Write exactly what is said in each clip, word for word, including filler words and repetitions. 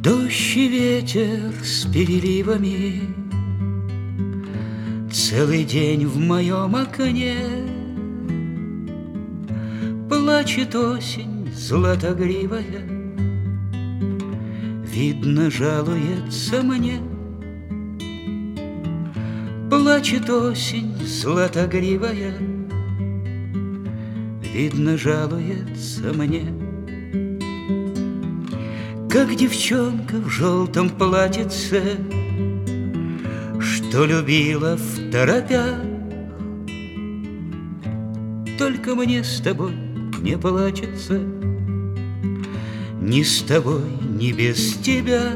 Дождь и ветер с переливами, целый день в моем окне. Плачет осень златогривая, видно, жалуется мне. Плачет осень златогривая, видно, жалуется мне. Как девчонка в желтом платьице, что любила второпях. Только мне с тобой не плачется, ни с тобой, ни без тебя.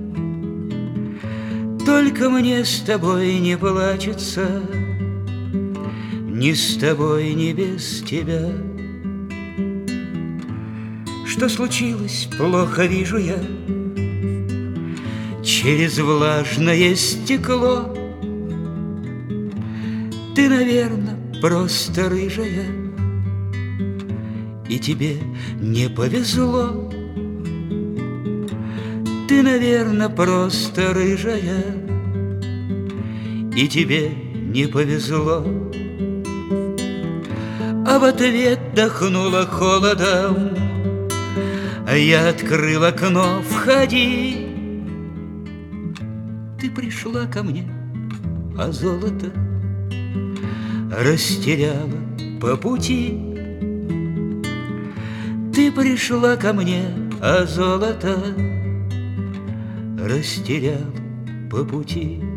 Только мне с тобой не плачется, ни с тобой, ни без тебя. Что случилось, плохо вижу я через влажное стекло. Ты, наверно, просто рыжая, и тебе не повезло. Ты, наверно, просто рыжая, и тебе не повезло. А в ответ дохнуло холодом, а я открыл окно, входи. Ты пришла ко мне, а золото растеряла по пути. Ты пришла ко мне, а золото растеряла по пути.